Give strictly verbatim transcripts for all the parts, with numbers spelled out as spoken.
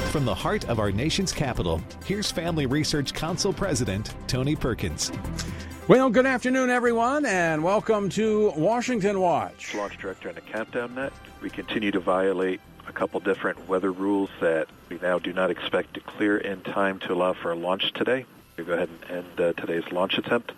From the heart of our nation's capital, here's Family Research Council President Tony Perkins. Well, good afternoon, everyone, and welcome to Washington Watch. Launch director in the Countdown Net. We continue to violate a couple different weather rules that we now do not expect to clear in time to allow for a launch today. We go ahead and end uh, today's launch attempt.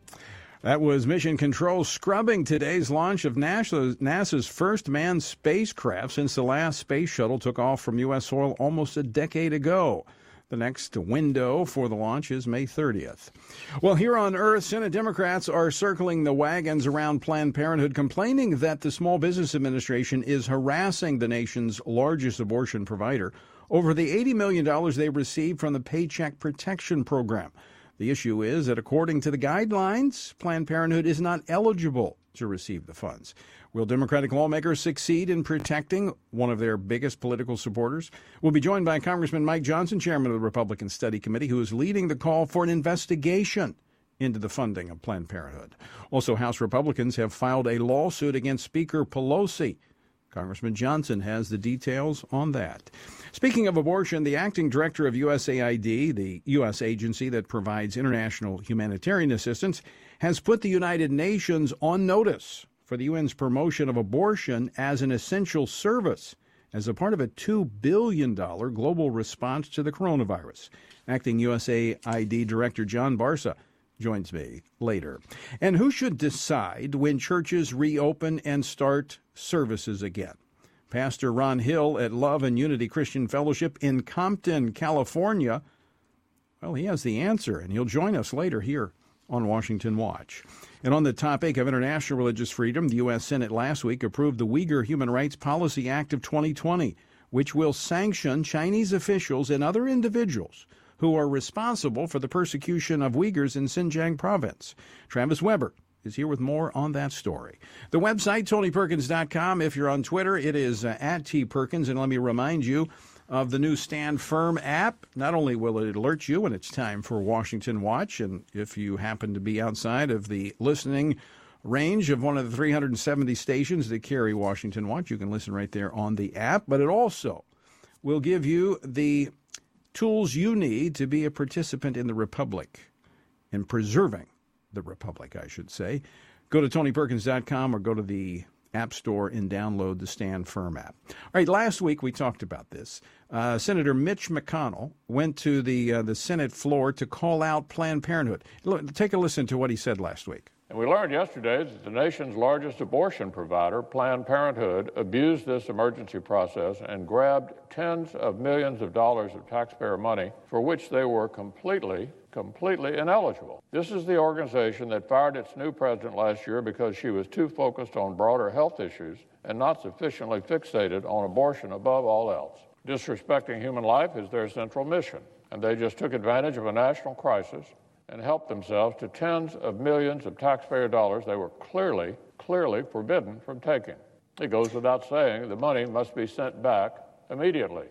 That was Mission Control scrubbing today's launch of NASA's, NASA's first manned spacecraft since the last space shuttle took off from U S soil almost a decade ago. The next window for the launch is May thirtieth. Well, here on Earth, Senate Democrats are circling the wagons around Planned Parenthood, complaining that the Small Business Administration is harassing the nation's largest abortion provider over the eighty million dollars they received from the Paycheck Protection Program. The issue is that according to the guidelines, Planned Parenthood is not eligible to receive the funds. Will Democratic lawmakers succeed in protecting one of their biggest political supporters? We'll be joined by Congressman Mike Johnson, chairman of the Republican Study Committee, who is leading the call for an investigation into the funding of Planned Parenthood. Also, House Republicans have filed a lawsuit against Speaker Pelosi. Congressman Johnson has the details on that. Speaking of abortion, the acting director of U S A I D, the U S agency that provides international humanitarian assistance, has put the United Nations on notice for the U N's promotion of abortion as an essential service as a part of a two billion dollars global response to the coronavirus. Acting U S A I D Director John Barsa joins me later. And who should decide when churches reopen and start services again? Pastor Ron Hill at Love and Unity Christian Fellowship in Compton, California. Well, he has the answer, and he'll join us later here on Washington Watch. And on the topic of international religious freedom, the U S Senate last week approved the Uyghur Human Rights Policy Act of twenty twenty, which will sanction Chinese officials and other individuals who are responsible for the persecution of Uyghurs in Xinjiang province. Travis Weber is here with more on that story. The website, Tony Perkins dot com. If you're on Twitter, it is uh, at T Perkins. And let me remind you of the new Stand Firm app. Not only will it alert you when it's time for Washington Watch, and if you happen to be outside of the listening range of one of the three hundred seventy stations that carry Washington Watch, you can listen right there on the app. But it also will give you the tools you need to be a participant in the Republic, in preserving the Republic, I should say. Go to Tony Perkins dot com or go to the App Store and download the Stand Firm app. All right, last week we talked about this. Uh, Senator Mitch McConnell went to the uh, the Senate floor to call out Planned Parenthood. Look, take a listen to what he said last week. And we learned yesterday that the nation's largest abortion provider, Planned Parenthood, abused this emergency process and grabbed tens of millions of dollars of taxpayer money for which they were completely, completely ineligible. This is the organization that fired its new president last year because she was too focused on broader health issues and not sufficiently fixated on abortion above all else. Disrespecting human life is their central mission, and they just took advantage of a national crisis and helped themselves to tens of millions of taxpayer dollars they were clearly, clearly forbidden from taking. It goes without saying the money must be sent back immediately.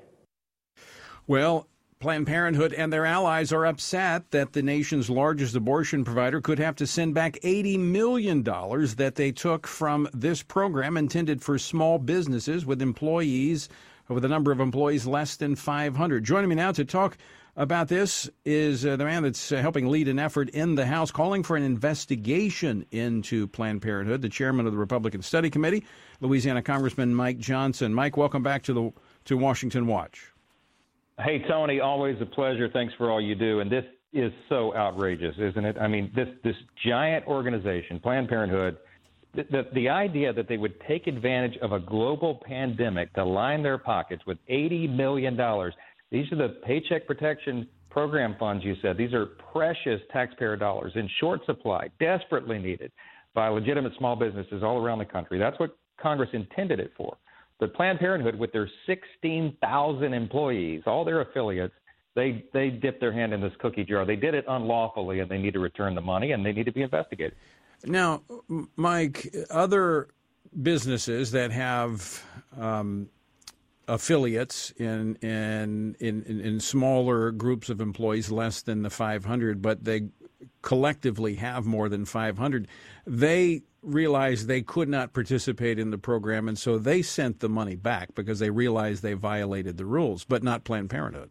Well, Planned Parenthood and their allies are upset that the nation's largest abortion provider could have to send back eighty million dollars that they took from this program intended for small businesses with employees, with a number of employees less than five hundred. Joining me now to talk about this is uh, the man that's uh, helping lead an effort in the House calling for an investigation into Planned Parenthood, the chairman of the Republican Study Committee, Louisiana Congressman Mike Johnson. Mike, welcome back to the to Washington Watch. Hey, Tony, always a pleasure. Thanks for all you do. And this is so outrageous, isn't it? I mean, this this giant organization, Planned Parenthood, the, the, the idea that they would take advantage of a global pandemic to line their pockets with eighty million dollars. These are the Paycheck Protection Program funds, you said. These are precious taxpayer dollars in short supply, desperately needed by legitimate small businesses all around the country. That's what Congress intended it for. But Planned Parenthood, with their sixteen thousand employees, all their affiliates, they they dipped their hand in this cookie jar. They did it unlawfully, and they need to return the money, and they need to be investigated. Now, Mike, other businesses that have um, affiliates in, in in in smaller groups of employees, less than the five hundred, but they collectively have more than five hundred, they realized they could not participate in the program, and so they sent the money back because they realized they violated the rules, but not Planned Parenthood.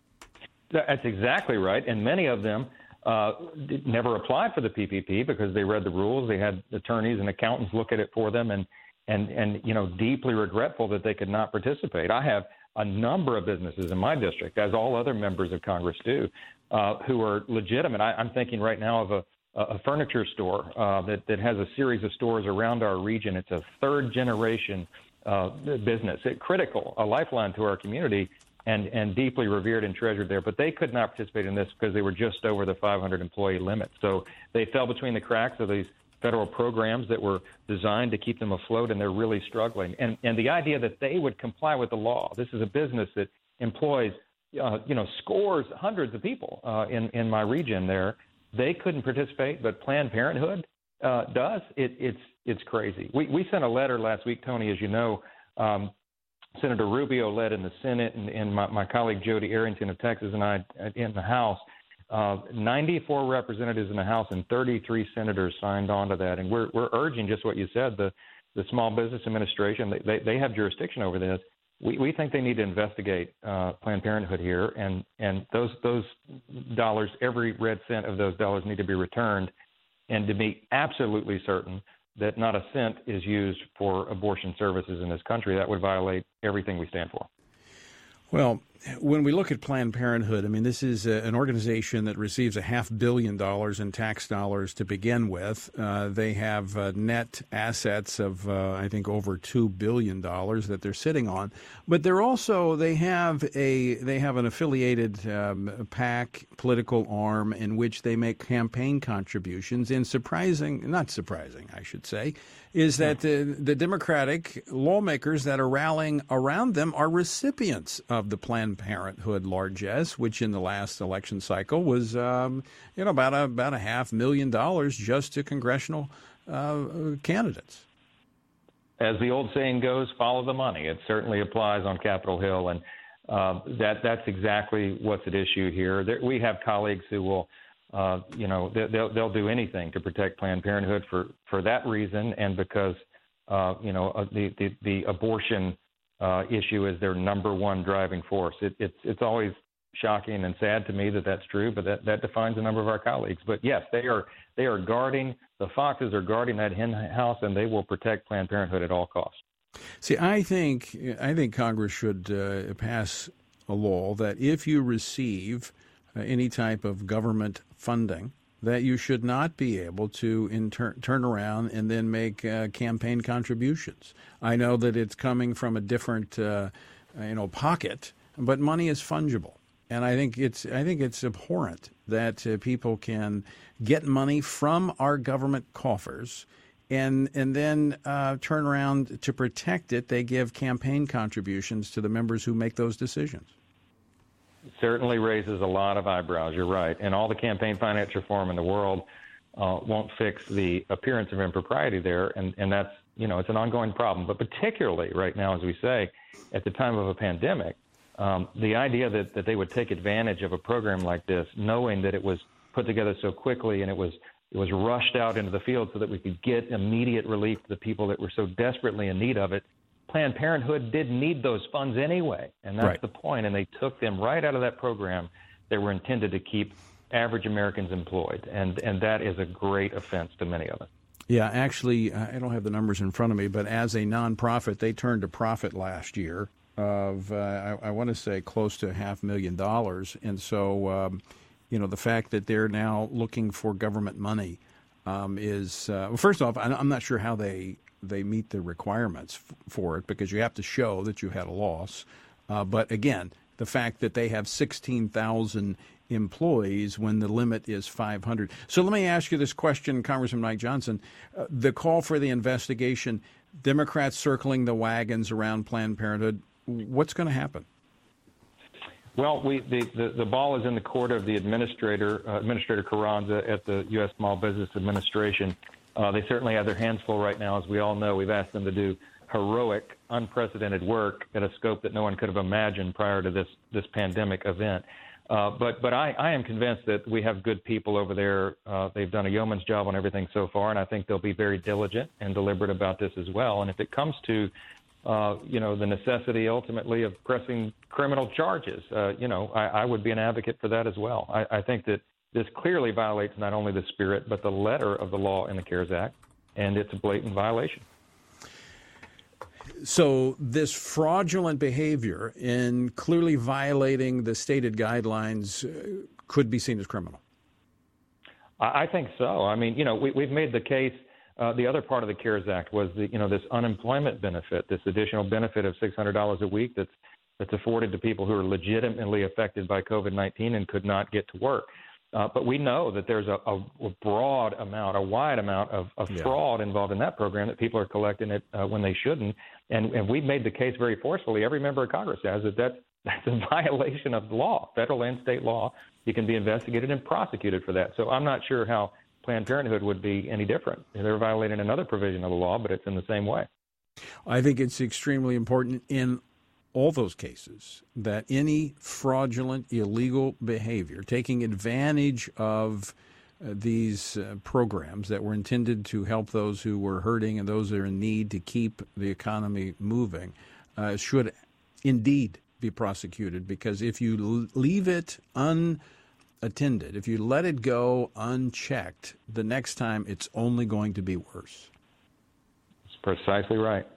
That's exactly right, and many of them uh, never applied for the P P P because they read the rules. They had attorneys and accountants look at it for them, and and and you know, deeply regretful that they could not participate. I have a number of businesses in my district, as all other members of Congress do, uh, who are legitimate. I, I'm thinking right now of a, a furniture store uh, that, that has a series of stores around our region. It's a third generation uh, business, it, critical, a lifeline to our community, and, and deeply revered and treasured there. But they could not participate in this because they were just over the five hundred employee limit. So they fell between the cracks of these federal programs that were designed to keep them afloat, and they're really struggling. And and the idea that they would comply with the law. This is a business that employs, uh, you know, scores, hundreds of people uh, in in my region. There, they couldn't participate, but Planned Parenthood uh, does. It, it's it's crazy. We we sent a letter last week, Tony, as you know. Um, Senator Rubio led in the Senate, and, and my, my colleague Jody Arrington of Texas and I in the House. Uh, ninety-four representatives in the House and thirty-three senators signed on to that. And we're we're urging just what you said, the, the Small Business Administration, they, they, they have jurisdiction over this. We, we think they need to investigate uh, Planned Parenthood here, and, and those those dollars, every red cent of those dollars need to be returned, and to be absolutely certain that not a cent is used for abortion services in this country. That would violate everything we stand for. Well, when we look at Planned Parenthood, I mean, this is a, an organization that receives a half billion dollars in tax dollars to begin with. Uh, they have uh, net assets of, uh, I think, over two billion dollars that they're sitting on. But they're also, they have a they have an affiliated um, PAC, political arm, in which they make campaign contributions. And surprising, not surprising, I should say, is that the, the Democratic lawmakers that are rallying around them are recipients of the Planned Parenthood largesse, which in the last election cycle was, um, you know, about a, about a half million dollars just to congressional uh, candidates. As the old saying goes, follow the money. It certainly applies on Capitol Hill, and uh, that that's exactly what's at issue here. There, we have colleagues who will, uh, you know, they'll they'll do anything to protect Planned Parenthood for, for that reason, and because, uh, you know, uh, the, the the abortion uh, issue is their number one driving force. It, it's it's always shocking and sad to me that that's true, but that, that defines a number of our colleagues. But yes, they are they are guarding, the foxes are guarding that hen house, and they will protect Planned Parenthood at all costs. See, I think I think Congress should uh, pass a law that if you receive uh, any type of government funding, that you should not be able to in turn, turn around and then make uh, campaign contributions. I know that it's coming from a different, uh, you know, pocket, but money is fungible. And I think it's I think it's abhorrent that uh, people can get money from our government coffers and and then uh, turn around to protect it. They give campaign contributions to the members who make those decisions. It certainly raises a lot of eyebrows. You're right. And all the campaign finance reform in the world uh, won't fix the appearance of impropriety there. And, and that's, you know, it's an ongoing problem. But particularly right now, as we say, at the time of a pandemic, Um, the idea that, that they would take advantage of a program like this, knowing that it was put together so quickly and it was it was rushed out into the field so that we could get immediate relief to the people that were so desperately in need of it. Planned Parenthood didn't need those funds anyway, and that's right. the point. And they took them right out of that program that were intended to keep average Americans employed, and and that is a great offense to many of us. Yeah, actually, I don't have the numbers in front of me, but as a nonprofit, they turned a profit last year of, uh, I, I want to say, close to half a million dollars. And so, um, you know, the fact that they're now looking for government money um, is, uh, well, first off, I'm not sure how they they meet the requirements f- for it, because you have to show that you had a loss. Uh, but again, the fact that they have sixteen thousand employees when the limit is five hundred. So let me ask you this question, Congressman Mike Johnson. Uh, the call for the investigation, Democrats circling the wagons around Planned Parenthood, what's going to happen? Well, we, the, the, the ball is in the court of the administrator, uh, Administrator Carranza at the U S Small Business Administration. Uh, they certainly have their hands full right now. As we all know, we've asked them to do heroic, unprecedented work at a scope that no one could have imagined prior to this, this pandemic event. Uh, but but I, I am convinced that we have good people over there. Uh, they've done a yeoman's job on everything so far, and I think they'll be very diligent and deliberate about this as well. And if it comes to, uh, you know, the necessity ultimately of pressing criminal charges, uh, you know, I, I would be an advocate for that as well. I, I think that this clearly violates not only the spirit but the letter of the law in the CARES Act, and it's a blatant violation. So this fraudulent behavior in clearly violating the stated guidelines uh, could be seen as criminal? I think so. I mean, you know, we, we've made the case. Uh, the other part of the CARES Act was, the, you know, this unemployment benefit, this additional benefit of six hundred dollars a week that's that's afforded to people who are legitimately affected by COVID nineteen and could not get to work. Uh, but we know that there's a, a, a broad amount, a wide amount of, of yeah. fraud involved in that program, that people are collecting it uh, when they shouldn't. And, and we've made the case very forcefully, every member of Congress has, that that's, that's a violation of the law, federal and state law. You can be investigated and prosecuted for that. So I'm not sure how Planned Parenthood would be any different. They're violating another provision of the law, but it's in the same way. I think it's extremely important in all those cases that any fraudulent, illegal behavior, taking advantage of uh, these uh, programs that were intended to help those who were hurting and those that are in need to keep the economy moving, uh, should indeed be prosecuted. Because if you l- leave it unattended, if you let it go unchecked, the next time it's only going to be worse. That's precisely right.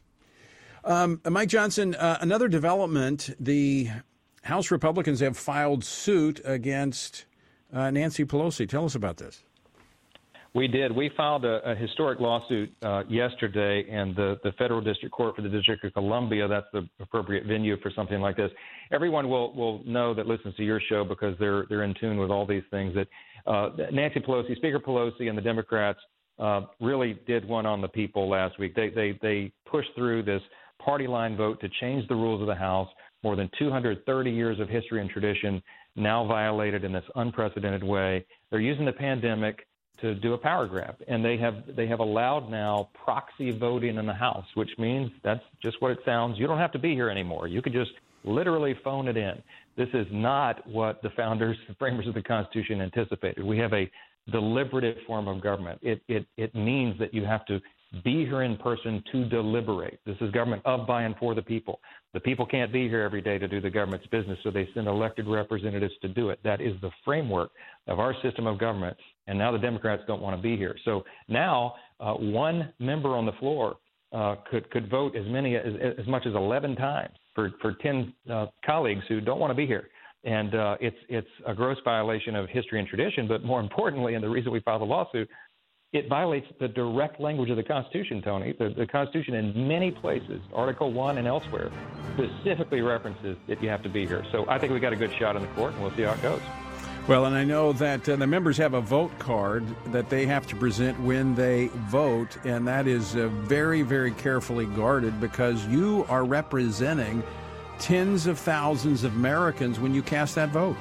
Um, Mike Johnson, uh, another development, the House Republicans have filed suit against uh, Nancy Pelosi. Tell us about this. We did. We filed a, a historic lawsuit uh, yesterday, and the, the Federal District Court for the District of Columbia, that's the appropriate venue for something like this. Everyone will, will know that listens to your show, because they're they're in tune with all these things, that uh, Nancy Pelosi, Speaker Pelosi, and the Democrats uh, really did one on the people last week. They, they, they pushed through this party line vote to change the rules of the House. More than two hundred thirty years of history and tradition now violated in this unprecedented way. They're using the pandemic to do a power grab, and they have they have allowed now proxy voting in the House, which means that's just what it sounds. You don't have to be here anymore. You could just literally phone it in. This is not what the founders, the framers of the Constitution anticipated. We have a deliberative form of government. It it it means that you have to be here in person to deliberate. This is government of, by, and for the people. The people can't be here every day to do the government's business, so they send elected representatives to do it. That is the framework of our system of government, and now the Democrats don't want to be here. So now uh, one member on the floor uh, could could vote as many as, as much as eleven times for for ten uh, colleagues who don't want to be here. And uh, it's it's a gross violation of history and tradition, but more importantly, and the reason we filed the lawsuit, it violates the direct language of the Constitution, Tony. The, the Constitution in many places, Article one and elsewhere, specifically references that you have to be here. So I think we got a good shot in the court, and we'll see how it goes. Well, and I know that uh, the members have a vote card that they have to present when they vote, and that is uh, very, very carefully guarded, because you are representing tens of thousands of Americans when you cast that vote.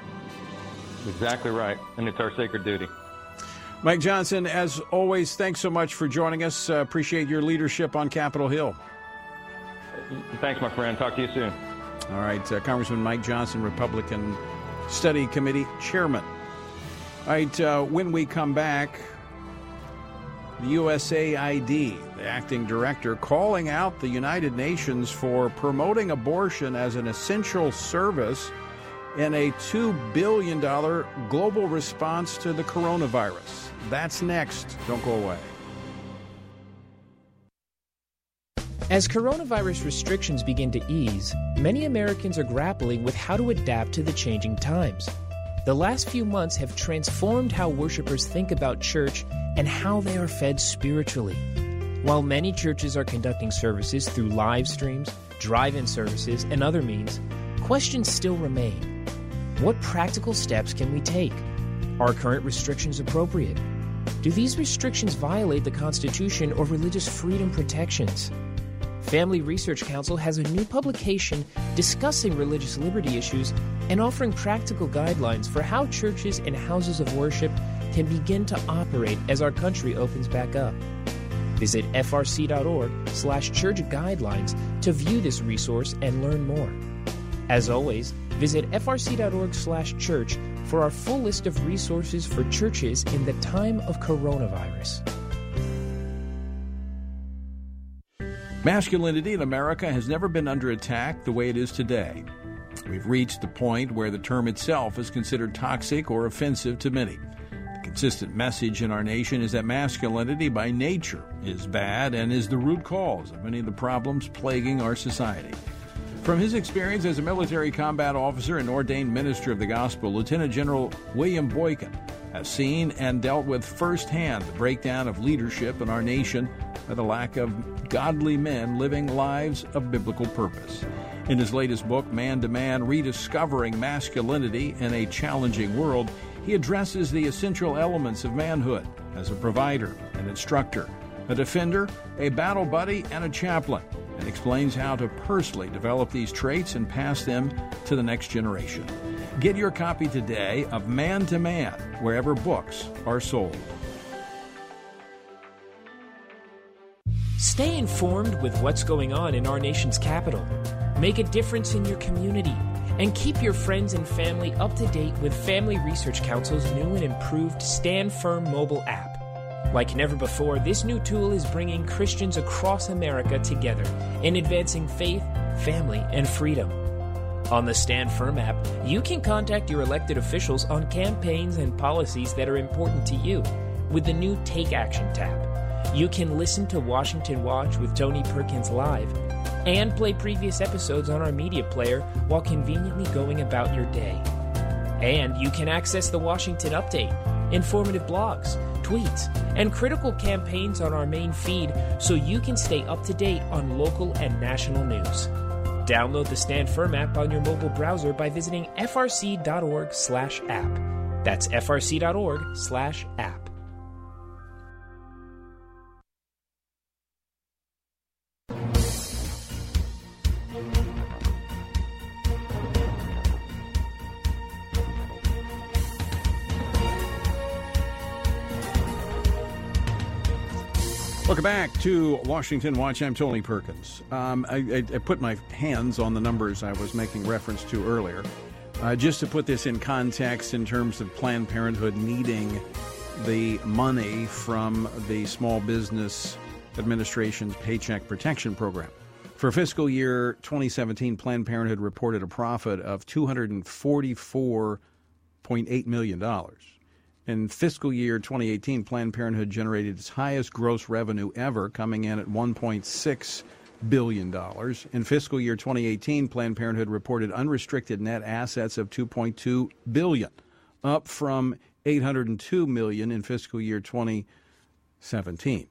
Exactly right, and it's our sacred duty. Mike Johnson, as always, thanks so much for joining us. Uh, appreciate your leadership on Capitol Hill. Thanks, my friend. Talk to you soon. All right, uh, Congressman Mike Johnson, Republican Study Committee Chairman. All right, uh, when we come back, the U S A I D, the acting director, calling out the United Nations for promoting abortion as an essential service in a two billion dollars global response to the coronavirus. That's next. Don't go away. As coronavirus restrictions begin to ease, many Americans are grappling with how to adapt to the changing times. The last few months have transformed how worshipers think about church and how they are fed spiritually. While many churches are conducting services through live streams, drive-in services, and other means, questions still remain. What practical steps can we take? Are current restrictions appropriate? Do these restrictions violate the Constitution or religious freedom protections? Family Research Council has a new publication discussing religious liberty issues and offering practical guidelines for how churches and houses of worship can begin to operate as our country opens back up. Visit frc.org slash church guidelines to view this resource and learn more. As always, Visit f r c dot org slash church for our full list of resources for churches in the time of coronavirus. Masculinity in America has never been under attack the way it is today. We've reached the point where the term itself is considered toxic or offensive to many. The consistent message in our nation is that masculinity by nature is bad and is the root cause of many of the problems plaguing our society. From his experience as a military combat officer and ordained minister of the gospel, Lieutenant General William Boykin has seen and dealt with firsthand the breakdown of leadership in our nation by the lack of godly men living lives of biblical purpose. In his latest book, Man to Man, Rediscovering Masculinity in a Challenging World, he addresses the essential elements of manhood as a provider, an instructor, a defender, a battle buddy, and a chaplain, and explains how to personally develop these traits and pass them to the next generation. Get your copy today of Man to Man, wherever books are sold. Stay informed with what's going on in our nation's capital. Make a difference in your community. And keep your friends and family up to date with Family Research Council's new and improved Stand Firm mobile app. Like never before, this new tool is bringing Christians across America together in advancing faith, family, and freedom. On the Stand Firm app, you can contact your elected officials on campaigns and policies that are important to you with the new Take Action tab. You can listen to Washington Watch with Tony Perkins live and play previous episodes on our media player while conveniently going about your day. And you can access the Washington Update, informative blogs, tweets, and critical campaigns on our main feed so you can stay up to date on local and national news. Download the Stand Firm app on your mobile browser by visiting f r c dot org slash app. That's f r c dot org slash app. Welcome back to Washington Watch. I'm Tony Perkins. Um, I, I, I put my hands on the numbers I was making reference to earlier. Uh, just to put this in context in terms of Planned Parenthood needing the money from the Small Business Administration's Paycheck Protection Program. For fiscal year twenty seventeen, Planned Parenthood reported a profit of two hundred forty-four point eight million dollars. In fiscal year twenty eighteen, Planned Parenthood generated its highest gross revenue ever, coming in at one point six billion dollars. In fiscal year twenty eighteen, Planned Parenthood reported unrestricted net assets of two point two billion dollars, up from eight hundred two million dollars in fiscal year twenty seventeen.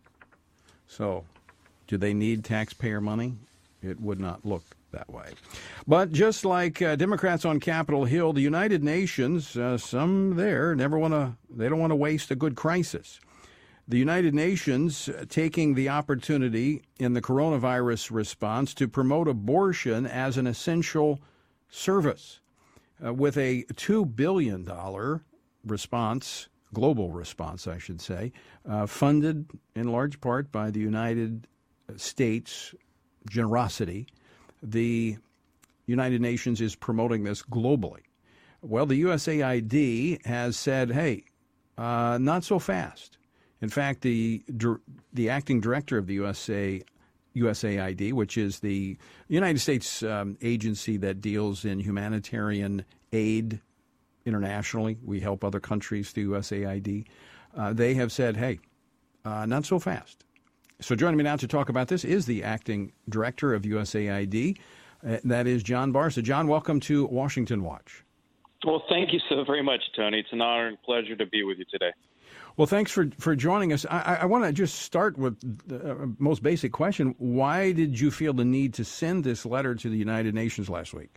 So, do they need taxpayer money? It would not look that way. But just like uh, Democrats on Capitol Hill, the United Nations, uh, some there never want to, they don't want to waste a good crisis. The United Nations uh, taking the opportunity in the coronavirus response to promote abortion as an essential service uh, with a two billion dollars response, global response, I should say, uh, funded in large part by the United States generosity. The United Nations is promoting this globally. Well, the U S A I D has said, hey, uh, not so fast. In fact, the the acting director of the U S A, U S A I D, which is the United States um, agency that deals in humanitarian aid internationally, we help other countries through U S A I D, uh, they have said, hey, uh, not so fast. So joining me now to talk about this is the acting director of U S A I D. Uh, that is John Barsa. John, welcome to Washington Watch. Well, thank you so very much, Tony. It's an honor and pleasure to be with you today. Well, thanks for, for joining us. I, I want to just start with the most basic question. Why did you feel the need to send this letter to the United Nations last week?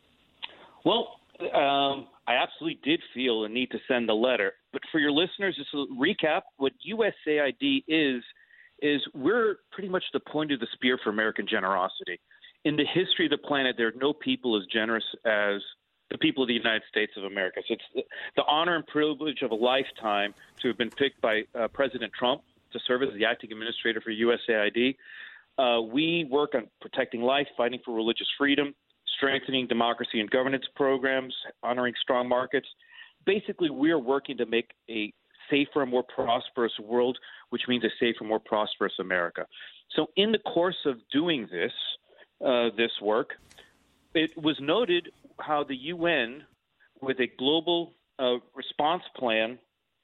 Well, um, I absolutely did feel a need to send a letter. But for your listeners, just to recap, what U S A I D is, is we're pretty much the point of the spear for American generosity. In the history of the planet, there are no people as generous as the people of the United States of America. So it's the, the honor and privilege of a lifetime to have been picked by uh, President Trump to serve as the acting administrator for U S A I D. Uh, we work on protecting life, fighting for religious freedom, strengthening democracy and governance programs, honoring strong markets. Basically, we're working to make a safer and more prosperous world, which means a safer, more prosperous America. So in the course of doing this, uh, this work, it was noted how the U N, with a global uh, response plan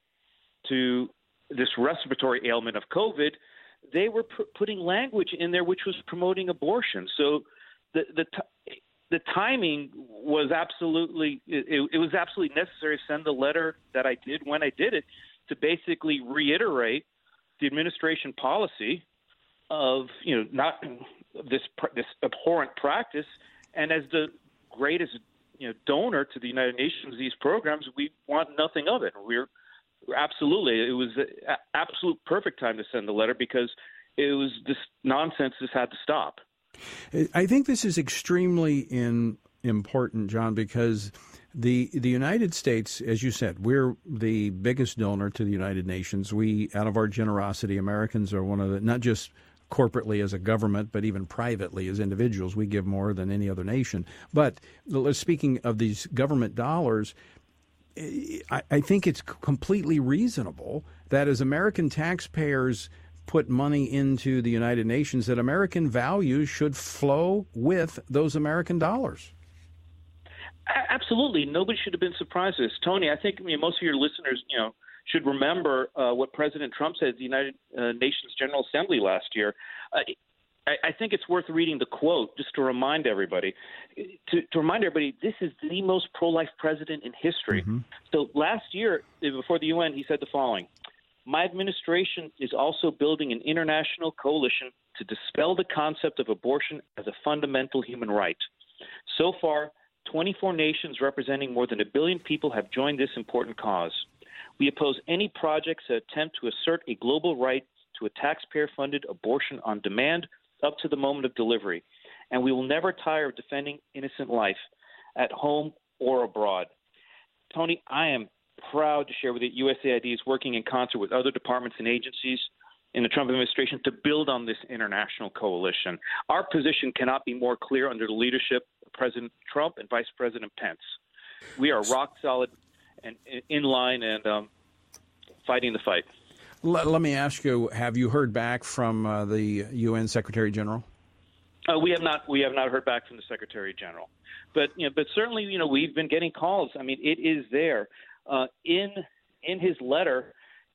to this respiratory ailment of COVID, they were p- putting language in there which was promoting abortion. So the the t- the timing was absolutely it, it was absolutely necessary to send the letter that I did when I did it to basically reiterate the administration policy of you know not this this abhorrent practice. And as the greatest you know donor to the United Nations, these programs, we want nothing of it. We're Absolutely. It was an absolute perfect time to send the letter because it was this nonsense just had to stop. I think this is extremely in, important, John, because the the United States, as you said, we're the biggest donor to the United Nations. We, out of our generosity, Americans are one of the, not just corporately as a government, but even privately as individuals, we give more than any other nation. But speaking of these government dollars, I think it's completely reasonable that as American taxpayers put money into the United Nations, that American values should flow with those American dollars. Absolutely. Nobody should have been surprised at this. Tony, I think I mean, most of your listeners, you know, should remember uh, what President Trump said at the United uh, Nations General Assembly last year. Uh, I think it's worth reading the quote just to remind everybody. To, to remind everybody, this is the most pro-life president in history. Mm-hmm. So last year, before the U N, he said the following: "My administration is also building an international coalition to dispel the concept of abortion as a fundamental human right. So far, twenty-four nations representing more than a billion people have joined this important cause. We oppose any projects that attempt to assert a global right to a taxpayer-funded abortion on demand up to the moment of delivery, and we will never tire of defending innocent life at home or abroad." Tony, I am proud to share with you that U S A I D is working in concert with other departments and agencies in the Trump administration to build on this international coalition. Our position cannot be more clear under the leadership of President Trump and Vice President Pence. We are rock solid and in line and um, fighting the fight. Let, let me ask you, have you heard back from uh, the U N Secretary General? Uh, we have not. We have not heard back from the Secretary General, but you know, but certainly, you know, we've been getting calls. I mean, it is there uh, in in his letter.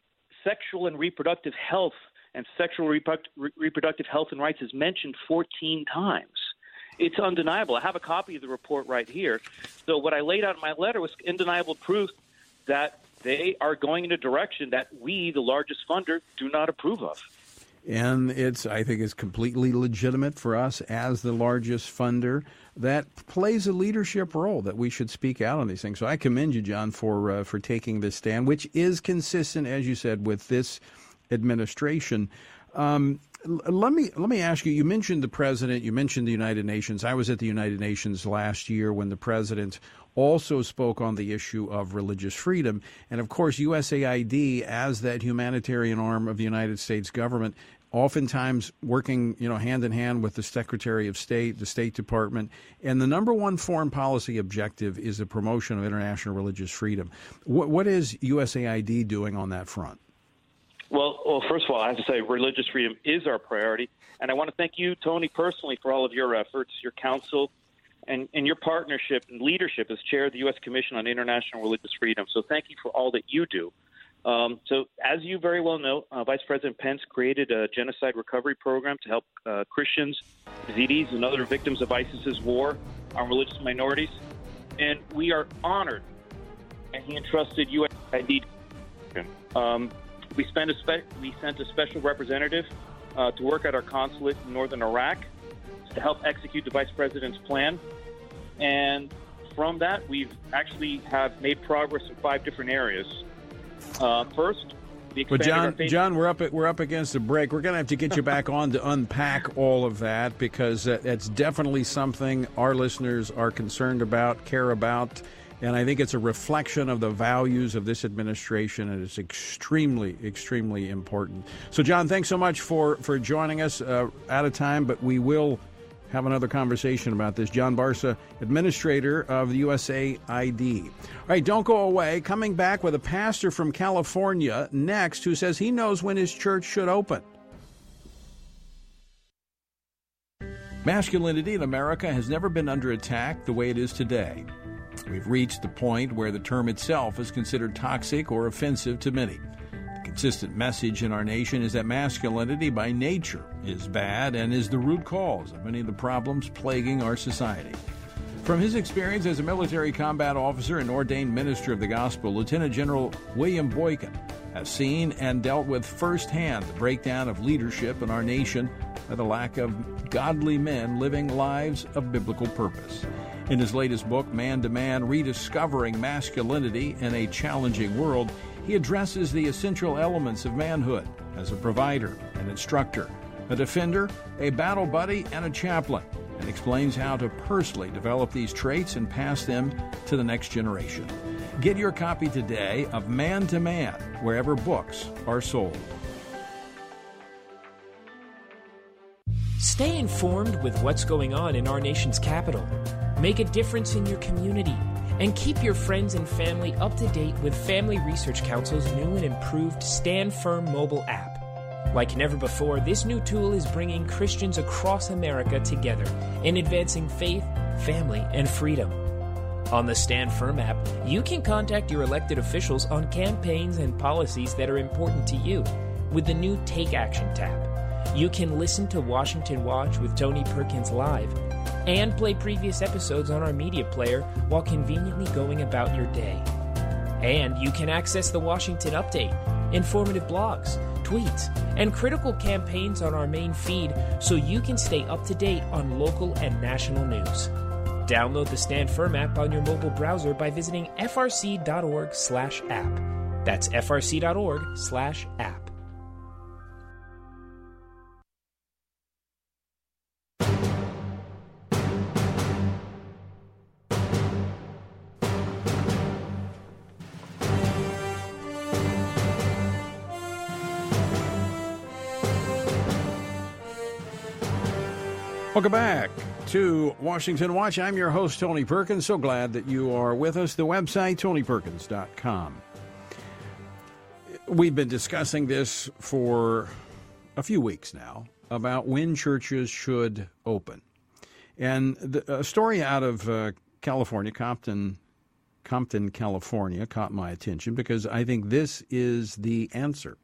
Sexual and reproductive health and sexual reproduct, re- reproductive health and rights is mentioned fourteen times. It's undeniable. I have a copy of the report right here. So what I laid out in my letter was undeniable proof that they are going in a direction that we, the largest funder, do not approve of. And it's, I think, it's completely legitimate for us as the largest funder that plays a leadership role that we should speak out on these things. So I commend you, John, for uh, for taking this stand, which is consistent, as you said, with this administration. Um, let me let me ask you. You mentioned the president. You mentioned the United Nations. I was at the United Nations last year when the president also spoke on the issue of religious freedom. And, of course, U S A I D, as that humanitarian arm of the United States government, oftentimes working, you know, hand in hand with the Secretary of State, the State Department. And the number one foreign policy objective is the promotion of international religious freedom. What, what is U S A I D doing on that front? Well, well, first of all, I have to say religious freedom is our priority. And I want to thank you, Tony, personally for all of your efforts, your counsel, and, and your partnership and leadership as chair of the U S Commission on International Religious Freedom. So thank you for all that you do. Um, so as you very well know, uh, Vice President Pence created a genocide recovery program to help uh, Christians, Yazidis, and other victims of ISIS's war on religious minorities. And we are honored that he entrusted U S A I D. Um, we, spent a spe- we sent a special representative uh, to work at our consulate in northern Iraq to help execute the Vice President's plan. And from that, we've actually have made progress in five different areas. Uh, first, we But John, our John, we're up at, we're up against a break. We're going to have to get you back on to unpack all of that, because uh, that's definitely something our listeners are concerned about, care about, and I think it's a reflection of the values of this administration, and it's extremely, extremely important. So, John, thanks so much for, for joining us. Uh, out of time, but we will have another conversation about this. John Barsa, administrator of the U S A I D. All right, don't go away. Coming back with a pastor from California next who says he knows when his church should open. Masculinity in America has never been under attack the way it is today. We've reached the point where the term itself is considered toxic or offensive to many. The consistent message in our nation is that masculinity by nature is bad and is the root cause of many of the problems plaguing our society. From his experience as a military combat officer and ordained minister of the gospel, Lieutenant General William Boykin has seen and dealt with firsthand the breakdown of leadership in our nation by the lack of godly men living lives of biblical purpose. In his latest book, Man to Man, Rediscovering Masculinity in a Challenging World, he addresses the essential elements of manhood as a provider, an instructor, a defender, a battle buddy, and a chaplain, and explains how to personally develop these traits and pass them to the next generation. Get your copy today of Man to Man, wherever books are sold. Stay informed with what's going on in our nation's capital. Make a difference in your community. And keep your friends and family up to date with Family Research Council's new and improved Stand Firm mobile app. Like never before, this new tool is bringing Christians across America together in advancing faith, family, and freedom. On the Stand Firm app, you can contact your elected officials on campaigns and policies that are important to you with the new Take Action tab. You can listen to Washington Watch with Tony Perkins live and play previous episodes on our media player while conveniently going about your day. And you can access the Washington Update, informative blogs, tweets, and critical campaigns on our main feed so you can stay up to date on local and national news. Download the Stand Firm app on your mobile browser by visiting f r c dot org slash app. That's f r c dot org slash app. Welcome back to Washington Watch. I'm your host, Tony Perkins. So glad that you are with us. The website, tony perkins dot com. We've been discussing this for a few weeks now about when churches should open. And the, a story out of uh, California, Compton, Compton, California, caught my attention because I think this is the answer.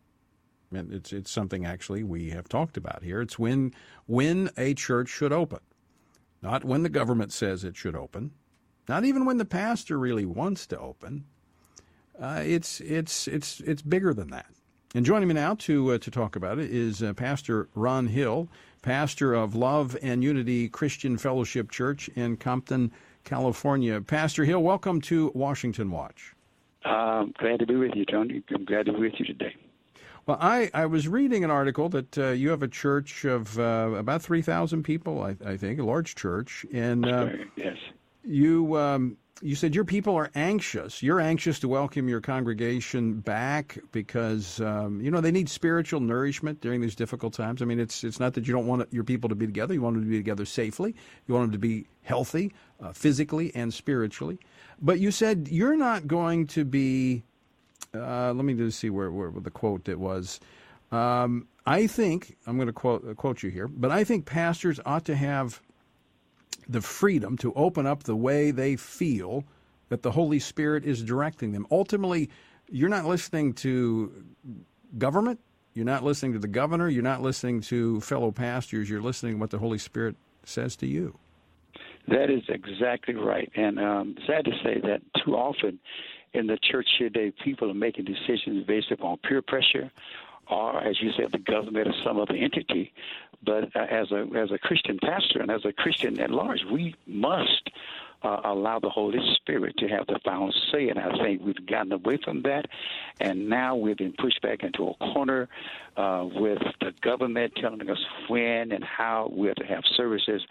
And it's it's something actually we have talked about here. It's when when a church should open, not when the government says it should open, not even when the pastor really wants to open. Uh, it's it's it's it's bigger than that. And joining me now to uh, to talk about it is uh, Pastor Ron Hill, pastor of Love and Unity Christian Fellowship Church in Compton, California. Pastor Hill, welcome to Washington Watch. Um, glad to be with you, Tony. I'm glad to be with you today. Well, I, I was reading an article that uh, you have a church of uh, about three thousand people, I, I think, a large church. And uh, yes. you um, you said your people are anxious. You're anxious to welcome your congregation back because, um, you know, they need spiritual nourishment during these difficult times. I mean, it's it's not that you don't want your people to be together. You want them to be together safely. You want them to be healthy, uh, physically and spiritually. But you said you're not going to be... Uh, let me just see where, where the quote it was. Um, I think, I'm going to quote, uh, quote you here, but I think pastors ought to have the freedom to open up the way they feel that the Holy Spirit is directing them. Ultimately, you're not listening to government. You're not listening to the governor. You're not listening to fellow pastors. You're listening to what the Holy Spirit says to you. That is exactly right. And um, sad to say that too often in the church today, people are making decisions based upon peer pressure or, as you said, the government or some other entity. But uh, as a as a Christian pastor and as a Christian at large, we must uh, allow the Holy Spirit to have the final say. And I think we've gotten away from that, and now we've been pushed back into a corner uh, with the government telling us when and how we're to have services.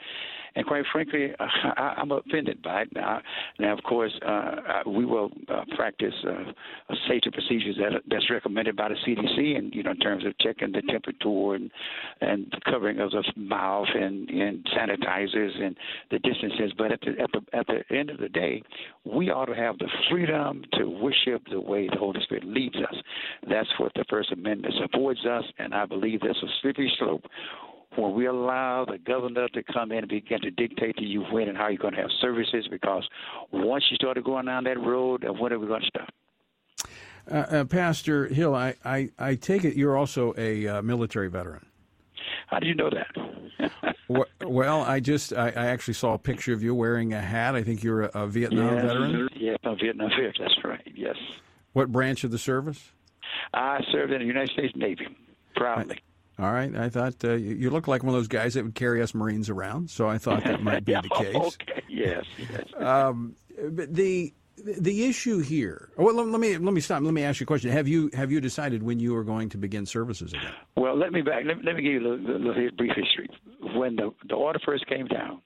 And quite frankly, I, I'm offended by it. Now, now of course, uh, we will uh, practice uh, safety procedures that that's recommended by the C D C, and you know, in terms of checking the temperature and and the covering of the mouth and, and sanitizers and the distances. But at the at the at the end of the day, we ought to have the freedom to worship the way the Holy Spirit leads us. That's what the First Amendment affords us, and I believe there's a slippery slope when we allow the governor to come in and begin to dictate to you when and how you're going to have services, because once you start going down that road, when are we going to stop? Uh, uh, Pastor Hill, I, I, I take it you're also a uh, military veteran. How did you know that? Well, I just, I, I actually saw a picture of you wearing a hat. I think you're a, a Vietnam yes, veteran? Yeah, I'm a Vietnam veteran, that's right, yes. What branch of the service? I served in the United States Navy, proudly. I, all right. I thought uh, you, you look like one of those guys that would carry us Marines around, so I thought that might be the case. Okay, yes, yes. Um, but the the issue here. Well, let, let me let me stop. Let me ask you a question. Have you have you decided when you are going to begin services again? Well, let me back. Let, let me give you a little, little brief history. When the the order first came down,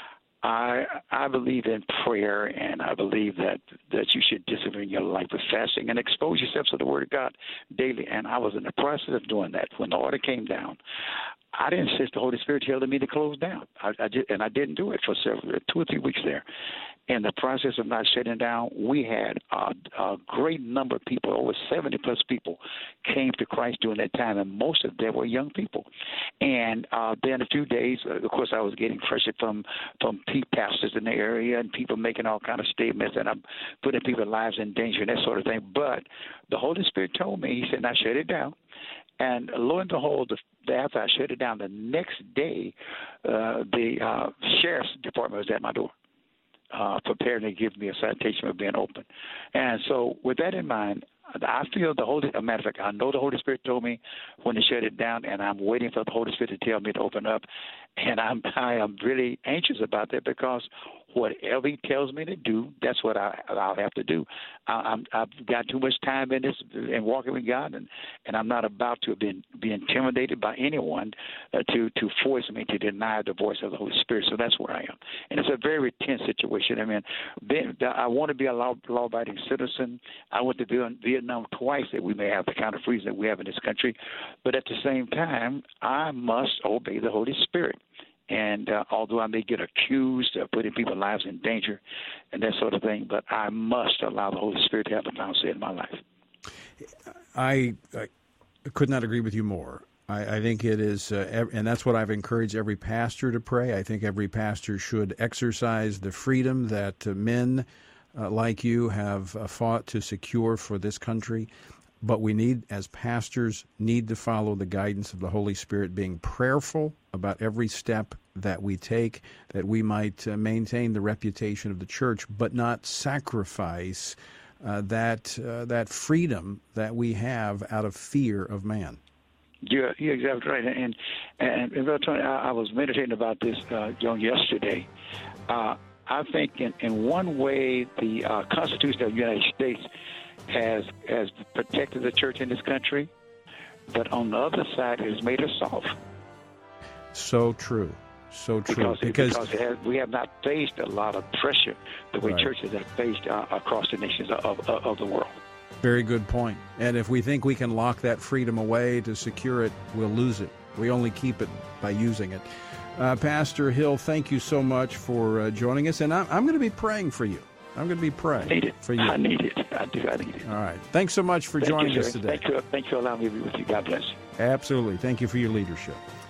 I I believe in prayer, and I believe that, that you should discipline your life with fasting and expose yourself to the Word of God daily. And I was in the process of doing that. When the order came down, I didn't insist the Holy Spirit telling me to close down. I, I did, and I didn't do it for several, two or three weeks there. In the process of not shutting down, we had a, a great number of people, over seventy plus people, came to Christ during that time, and most of them were young people. And uh, then a few days, uh, of course, I was getting pressure from from pastors in the area and people making all kind of statements, and I'm putting people's lives in danger and that sort of thing. But the Holy Spirit told me, he said, "Now shut it down." And lo and behold, the, after I shut it down, the next day, uh, the uh, sheriff's department was at my door, uh, preparing to give me a citation for being open. And so with that in mind, I feel the Holy, a matter of fact, I know the Holy Spirit told me when to shut it down, and I'm waiting for the Holy Spirit to tell me to open up. And I'm, I am really anxious about that, because whatever he tells me to do, that's what I, I'll have to do. I, I'm, I've got too much time in this and walking with God, and, and I'm not about to be, be intimidated by anyone uh, to, to force me to deny the voice of the Holy Spirit. So that's where I am. And it's a very tense situation. I mean, I want to be a law, law-abiding citizen. I went to Vietnam twice that we may have the kind of freedom that we have in this country. But at the same time, I must obey the Holy Spirit. And uh, although I may get accused of putting people's lives in danger and that sort of thing, but I must allow the Holy Spirit to have the final say in my life. I, I could not agree with you more. I, I think it is, uh, and that's what I've encouraged every pastor to pray. I think every pastor should exercise the freedom that uh, men uh, like you have uh, fought to secure for this country. But we need, as pastors, need to follow the guidance of the Holy Spirit, being prayerful about every step that we take, that we might uh, maintain the reputation of the church, but not sacrifice uh, that uh, that freedom that we have out of fear of man. You're, you're exactly right. And, and, and Brother Tony, I, I was meditating about this uh, yesterday. Uh, I think in, in one way, the uh, Constitution of the United States has has protected the church in this country, but on the other side, it has made us soft. So true. So true. Because, because, because it has, we have not faced a lot of pressure the way right. churches have faced uh, across the nations of, of, of the world. Very good point. And if we think we can lock that freedom away to secure it, we'll lose it. We only keep it by using it. Uh, Pastor Hill, thank you so much for uh, joining us, and I'm, I'm going to be praying for you. I'm going to be praying I need it. for you. I need it. I do. I need it. All right. Thanks so much for Thank joining you, us today. Thank you. Thank you for allowing me to be with you. God bless. Absolutely. Thank you for your leadership.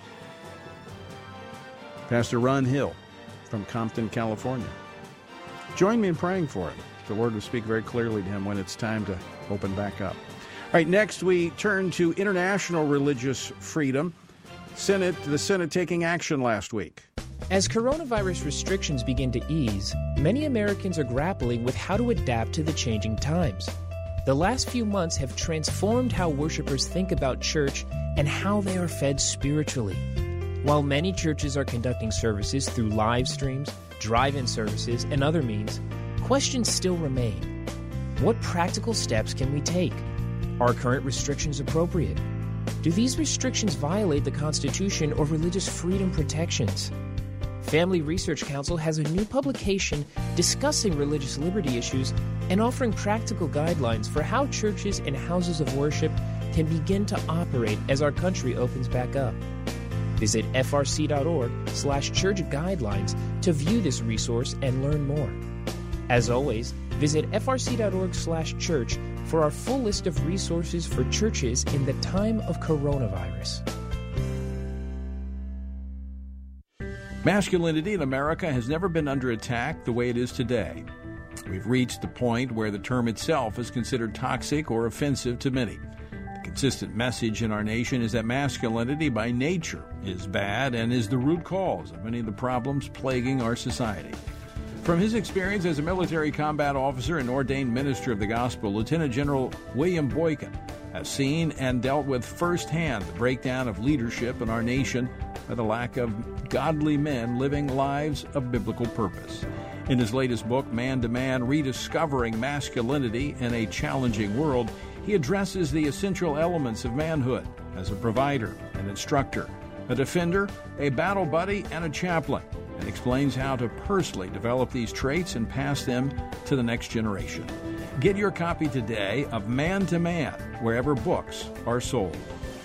Pastor Ron Hill from Compton, California. Join me in praying for him. The Lord will speak very clearly to him when it's time to open back up. All right, next we turn to international religious freedom. Senate, the Senate taking action last week. As coronavirus restrictions begin to ease, many Americans are grappling with how to adapt to the changing times. The last few months have transformed how worshipers think about church and how they are fed spiritually. While many churches are conducting services through live streams, drive-in services, and other means, questions still remain. What practical steps can we take? Are current restrictions appropriate? Do these restrictions violate the Constitution or religious freedom protections? Family Research Council has a new publication discussing religious liberty issues and offering practical guidelines for how churches and houses of worship can begin to operate as our country opens back up. Visit frc.org slash church guidelines to view this resource and learn more. As always, visit frc.org slash church for our full list of resources for churches in the time of coronavirus. Masculinity in America has never been under attack the way it is today. We've reached the point where the term itself is considered toxic or offensive to many. The consistent message in our nation is that masculinity by nature is bad and is the root cause of many of the problems plaguing our society. From his experience as a military combat officer and ordained minister of the gospel, Lieutenant General William Boykin has seen and dealt with firsthand the breakdown of leadership in our nation by the lack of godly men living lives of biblical purpose. In his latest book, Man to Man, Rediscovering Masculinity in a Challenging World, he addresses the essential elements of manhood as a provider, an instructor, a defender, a battle buddy, and a chaplain, and explains how to personally develop these traits and pass them to the next generation. Get your copy today of Man to Man, wherever books are sold.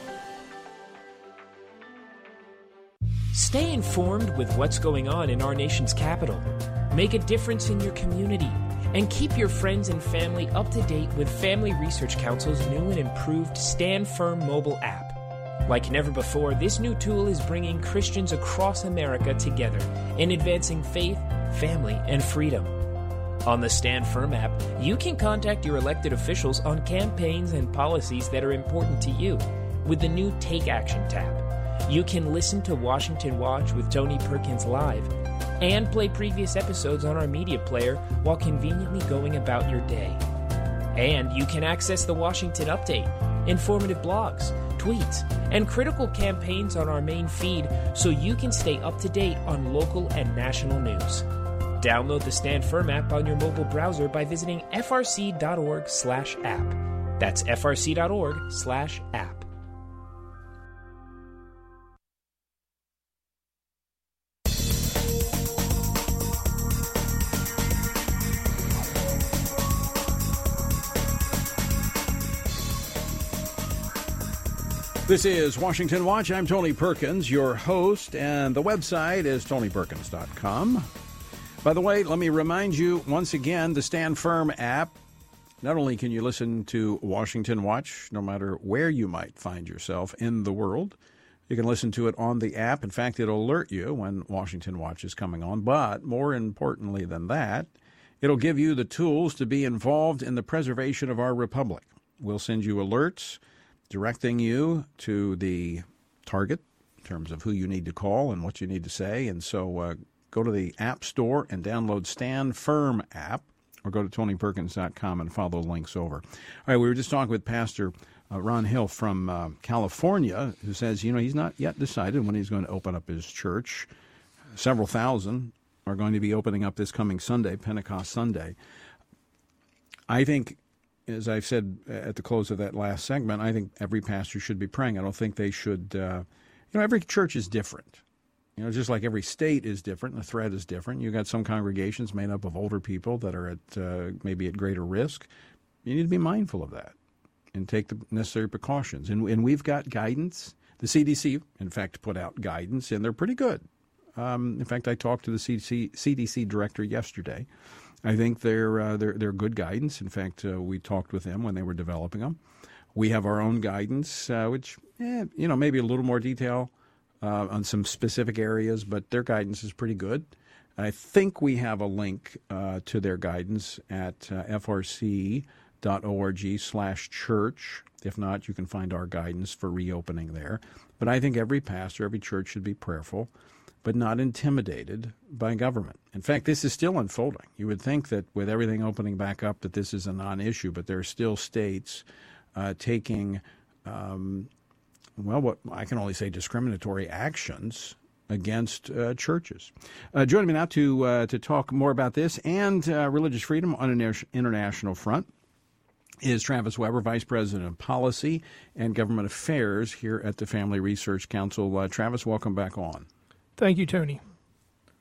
Stay informed with what's going on in our nation's capital. Make a difference in your community. And keep your friends and family up to date with Family Research Council's new and improved Stand Firm mobile app. Like never before, this new tool is bringing Christians across America together in advancing faith, family, and freedom. On the Stand Firm app, you can contact your elected officials on campaigns and policies that are important to you with the new Take Action tab. You can listen to Washington Watch with Tony Perkins live and play previous episodes on our media player while conveniently going about your day. And you can access the Washington Update, informative blogs, tweets, and critical campaigns on our main feed so you can stay up to date on local and national news. Download the Stand Firm app on your mobile browser by visiting frc.org slash app. That's frc.org slash app. This is Washington Watch. I'm Tony Perkins, your host, and the website is tony perkins dot com. By the way, let me remind you once again, the Stand Firm app. Not only can you listen to Washington Watch, no matter where you might find yourself in the world, you can listen to it on the app. In fact, it'll alert you when Washington Watch is coming on. But more importantly than that, it'll give you the tools to be involved in the preservation of our republic. We'll send you alerts directing you to the target in terms of who you need to call and what you need to say. And so uh, go to the App Store and download Stand Firm app, or go to tony perkins dot com and follow the links over. All right, we were just talking with Pastor uh, Ron Hill from uh, California, who says, you know, he's not yet decided when he's going to open up his church. Several thousand are going to be opening up this coming Sunday, Pentecost Sunday. I think, as I've said at the close of that last segment, I think every pastor should be praying. I don't think they should, uh, you know, every church is different. You know, just like every state is different, and the threat is different. You've got some congregations made up of older people that are at uh, maybe at greater risk. You need to be mindful of that and take the necessary precautions. And, and we've got guidance. The C D C, in fact, put out guidance, and they're pretty good. Um, in fact, I talked to the C D C, C D C director yesterday. I think they're, uh, they're, they're good guidance. In fact, uh, we talked with them when they were developing them. We have our own guidance, uh, which, eh, you know, maybe a little more detail uh, on some specific areas, but their guidance is pretty good. I think we have a link uh, to their guidance at uh, frc.org slash church. If not, you can find our guidance for reopening there. But I think every pastor, every church should be prayerful, but not intimidated by government. In fact, this is still unfolding. You would think that with everything opening back up that this is a non-issue, but there are still states uh, taking, um, well, what I can only say discriminatory actions against uh, churches. Uh, joining me now to uh, to talk more about this and uh, religious freedom on an international front is Travis Weber, Vice President of Policy and Government Affairs here at the Family Research Council. Uh, Travis, welcome back on. Thank you, Tony.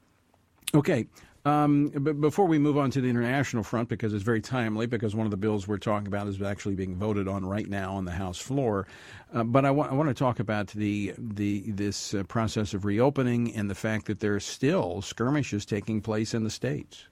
Okay. Um, but before we move on to the international front, because it's very timely, because one of the bills we're talking about is actually being voted on right now on the House floor. Uh, but I, wa- I want to talk about the the this uh, process of reopening and the fact that there are still skirmishes taking place in the states.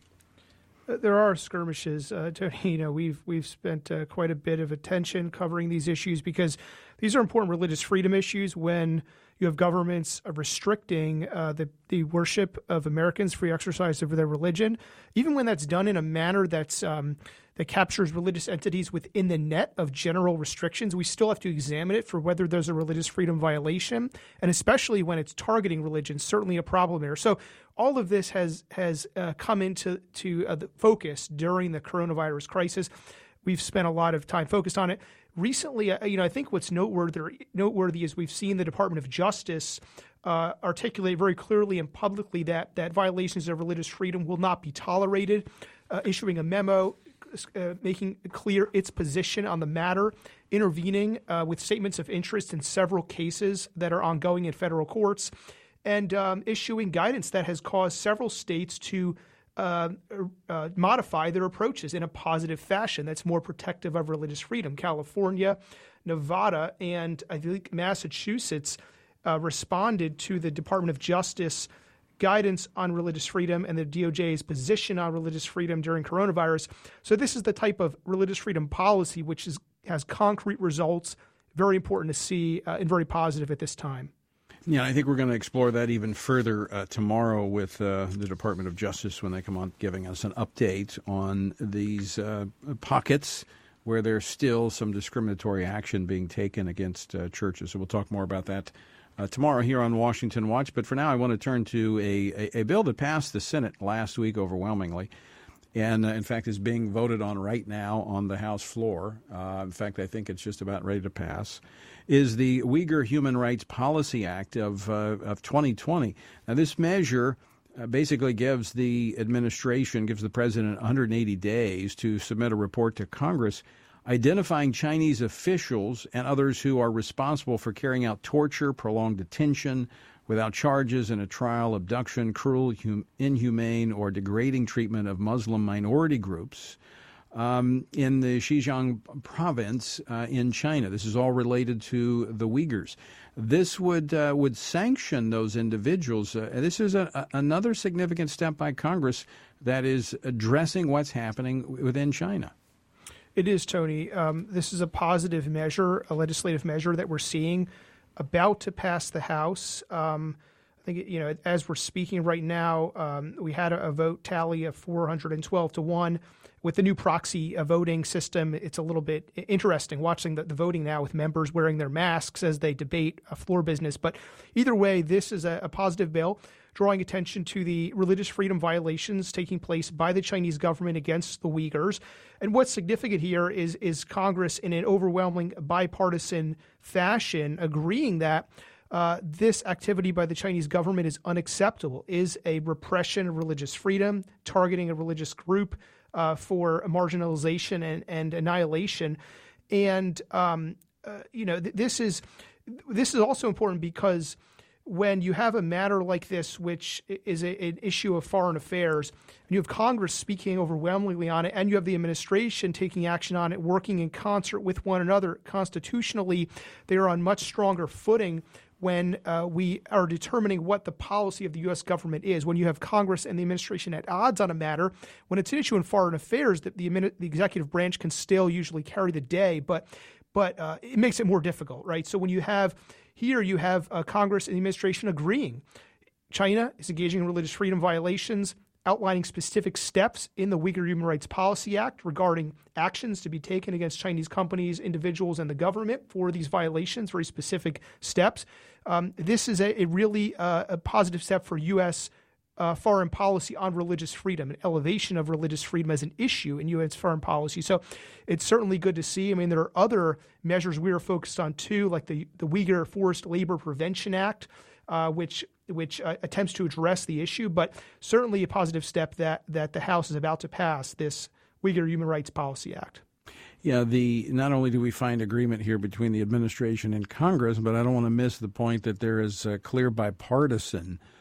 There are skirmishes, uh, Tony. You know, we've we've spent uh, quite a bit of attention covering these issues because these are important religious freedom issues. When you have governments restricting uh, the the worship of Americans, free exercise of their religion, even when that's done in a manner that's um, that captures religious entities within the net of general restrictions, we still have to examine it for whether there's a religious freedom violation, and especially when it's targeting religion, certainly a problem there. So all of this has has uh, come into to uh, the focus during the coronavirus crisis. We've spent a lot of time focused on it. Recently, uh, you know, I think what's noteworthy, noteworthy is we've seen the Department of Justice uh, articulate very clearly and publicly that that violations of religious freedom will not be tolerated, uh, issuing a memo uh, making clear its position on the matter, intervening uh, with statements of interest in several cases that are ongoing in federal courts, and um, issuing guidance that has caused several states to Uh, uh, modify their approaches in a positive fashion that's more protective of religious freedom. California, Nevada, and I think Massachusetts uh, responded to the Department of Justice guidance on religious freedom and the D O J's position on religious freedom during coronavirus. So this is the type of religious freedom policy which is, has concrete results, very important to see uh, and very positive at this time. Yeah, I think we're going to explore that even further uh, tomorrow with uh, the Department of Justice when they come on giving us an update on these uh, pockets where there's still some discriminatory action being taken against uh, churches. So we'll talk more about that uh, tomorrow here on Washington Watch. But for now, I want to turn to a, a, a bill that passed the Senate last week overwhelmingly and, uh, in fact, is being voted on right now on the House floor. Uh, in fact, I think it's just about ready to pass, is the Uyghur Human Rights Policy Act of uh, of twenty twenty. Now, this measure uh, basically gives the administration, gives the president one hundred eighty days to submit a report to Congress identifying Chinese officials and others who are responsible for carrying out torture, prolonged detention without charges in a trial, abduction, cruel, hum- inhumane, or degrading treatment of Muslim minority groups Um, in the Xinjiang province uh, in China. This is all related to the Uyghurs. This would uh, would sanction those individuals. Uh, this is a, a, another significant step by Congress that is addressing what's happening within China. It is, Tony. Um, this is a positive measure, a legislative measure that we're seeing about to pass the House. Um, I think, you know, as we're speaking right now, um, we had a, a vote tally of four hundred twelve to one. With the new proxy uh, voting system, it's a little bit interesting watching the, the voting now with members wearing their masks as they debate a floor business. But either way, this is a, a positive bill drawing attention to the religious freedom violations taking place by the Chinese government against the Uyghurs. And what's significant here is, is Congress, in an overwhelming bipartisan fashion, agreeing that Uh, this activity by the Chinese government is unacceptable, is a repression of religious freedom, targeting a religious group uh, for marginalization and, and annihilation. And, um, uh, you know, th- this is this is also important because when you have a matter like this, which is a, an issue of foreign affairs, and you have Congress speaking overwhelmingly on it, and you have the administration taking action on it, working in concert with one another constitutionally, they are on much stronger footing when uh, we are determining what the policy of the U S government is. When you have Congress and the administration at odds on a matter, when it's an issue in foreign affairs, that the, the executive branch can still usually carry the day, but but uh, it makes it more difficult, right? So when you have here, you have uh, Congress and the administration agreeing. China is engaging in religious freedom violations, outlining specific steps in the Uyghur Human Rights Policy Act regarding actions to be taken against Chinese companies, individuals, and the government for these violations, very specific steps. Um, this is a, a really uh, a positive step for U S uh, foreign policy on religious freedom, an elevation of religious freedom as an issue in U S foreign policy. So it's certainly good to see. I mean, there are other measures we are focused on too, like the, the Uyghur Forced Labor Prevention Act, uh, which which uh, attempts to address the issue, but certainly a positive step that, that the House is about to pass, this Uyghur Human Rights Policy Act. Yeah, the not only do we find agreement here between the administration and Congress, but I don't want to miss the point that there is a clear bipartisan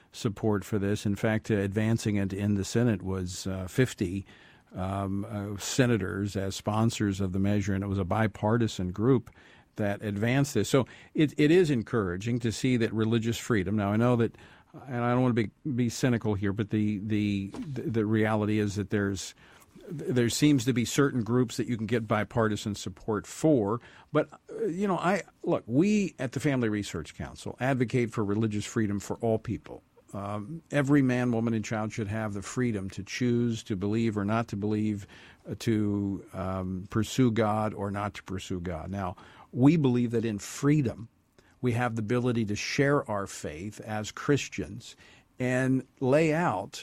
support for this. In fact, uh, advancing it in the Senate was uh, fifty um, uh, senators as sponsors of the measure, and it was a bipartisan group that advanced this. So it, it is encouraging to see that religious freedom. Now, I know that, and I don't want to be be cynical here, but the the the reality is that there's there seems to be certain groups that you can get bipartisan support for. But, you know, I look, we at the Family Research Council advocate for religious freedom for all people. Um, every man, woman, and child should have the freedom to choose to believe or not to believe, uh, to um, pursue God or not to pursue God. Now, we believe that in freedom, we have the ability to share our faith as Christians and lay out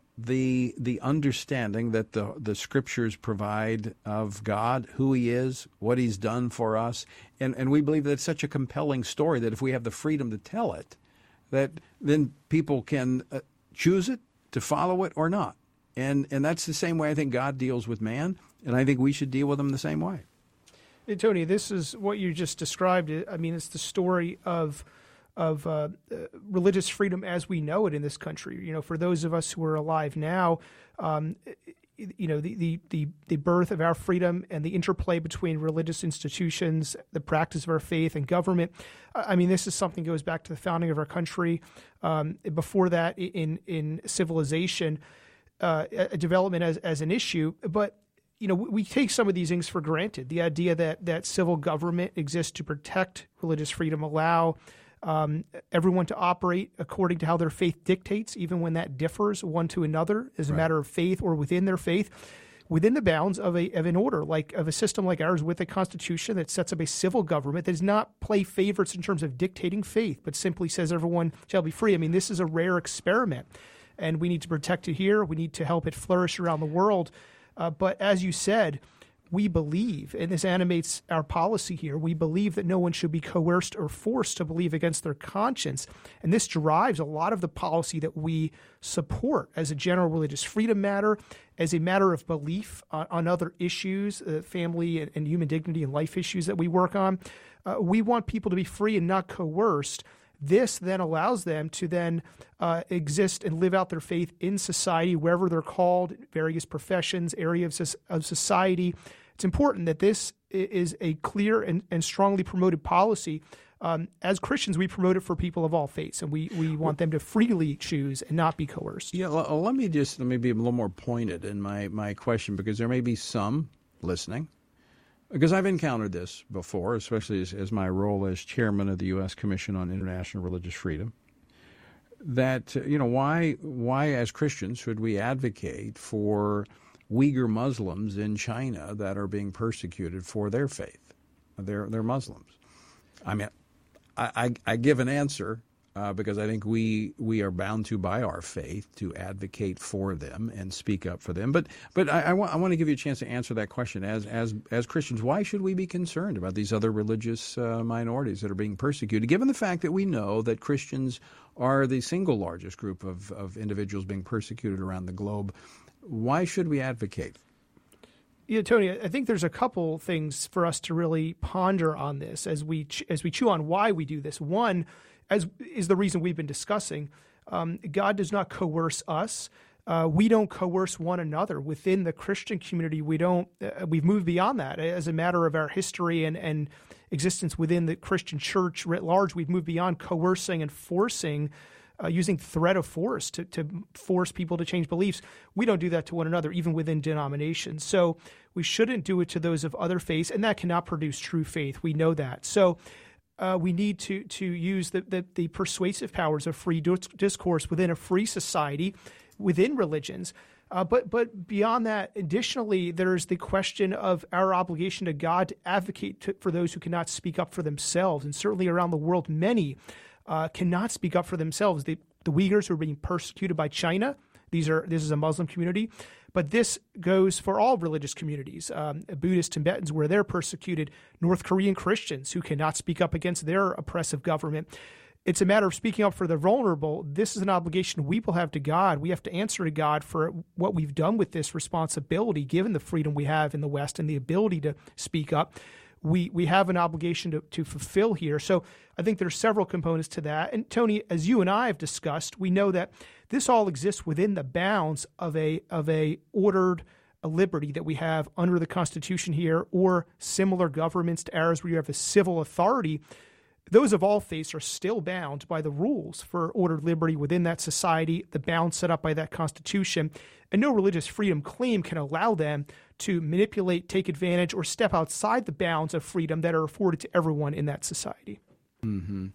the the understanding that the the Scriptures provide of God, who He is, what He's done for us, and and we believe that it's such a compelling story that if we have the freedom to tell it, that then people can uh, choose it, to follow it or not, and and that's the same way I think God deals with man, and I think we should deal with him the same way. Hey, Tony, this is what you just described. I mean, it's the story of of uh, uh, religious freedom as we know it in this country. You know, for those of us who are alive now, um, you know, the, the, the, the birth of our freedom and the interplay between religious institutions, the practice of our faith, and government. I mean, this is something that goes back to the founding of our country. Um, before that, in in civilization, uh, a development as as an issue, but you know, we take some of these things for granted. The idea that that civil government exists to protect religious freedom, allow Um, everyone to operate according to how their faith dictates, even when that differs one to another as a right. matter of faith or within their faith, within the bounds of a of an order, like of a system like ours with a constitution that sets up a civil government that does not play favorites in terms of dictating faith, but simply says everyone shall be free. I mean, this is a rare experiment, and we need to protect it here. We need to help it flourish around the world. Uh, but as you said, we believe, and this animates our policy here, we believe that no one should be coerced or forced to believe against their conscience. And this drives a lot of the policy that we support as a general religious freedom matter, as a matter of belief on, on other issues, uh, family and, and human dignity and life issues that we work on. Uh, we want people to be free and not coerced. This then allows them to then uh, exist and live out their faith in society, wherever they're called, various professions, areas of society. It's important that this is a clear and, and strongly promoted policy. Um, as Christians, we promote it for people of all faiths, and we, we want them to freely choose and not be coerced. Yeah, l- let me just let me be a little more pointed in my, my question, because there may be some listening, because I've encountered this before, especially as, as my role as chairman of the U S Commission on International Religious Freedom, that, you know, why why as Christians should we advocate for Uyghur Muslims in China that are being persecuted for their faith? They're they're Muslims. I mean, I, I, I give an answer uh, because I think we we are bound to, by our faith, to advocate for them and speak up for them. But but I, I, wa- I want to give you a chance to answer that question. As as as Christians, why should we be concerned about these other religious uh, minorities that are being persecuted, given the fact that we know that Christians are the single largest group of, of individuals being persecuted around the globe? Why should we advocate? Yeah, Tony, I think there's a couple things for us to really ponder on this as we ch- as we chew on why we do this. One, as is the reason we've been discussing, um, God does not coerce us. Uh, we don't coerce one another within the Christian community. We don't. Uh, we've moved beyond that as a matter of our history and and existence within the Christian church writ large. We've moved beyond coercing and forcing. Uh, using threat of force to, to force people to change beliefs. We don't do that to one another, even within denominations. So we shouldn't do it to those of other faiths, and that cannot produce true faith. We know that. So uh, we need to to use the, the, the persuasive powers of free discourse within a free society, within religions. Uh, but but beyond that, additionally, there's the question of our obligation to God to advocate to, for those who cannot speak up for themselves. And certainly around the world, many Uh, cannot speak up for themselves. The, the Uyghurs are being persecuted by China. These are this is a Muslim community, but this goes for all religious communities. Um, Buddhist Tibetans, where they're persecuted, North Korean Christians who cannot speak up against their oppressive government. It's a matter of speaking up for the vulnerable. This is an obligation we will have to God. We have to answer to God for what we've done with this responsibility, given the freedom we have in the West and the ability to speak up. we we have an obligation to, to fulfill here. So I think there's several components to that. And Tony, as you and I have discussed, we know that this all exists within the bounds of a of a ordered a liberty that we have under the Constitution here, or similar governments to ours where you have a civil authority. Those of all faiths are still bound by the rules for ordered liberty within that society, the bounds set up by that Constitution, and no religious freedom claim can allow them to manipulate, take advantage, or step outside the bounds of freedom that are afforded to everyone in that society. Mm-hmm.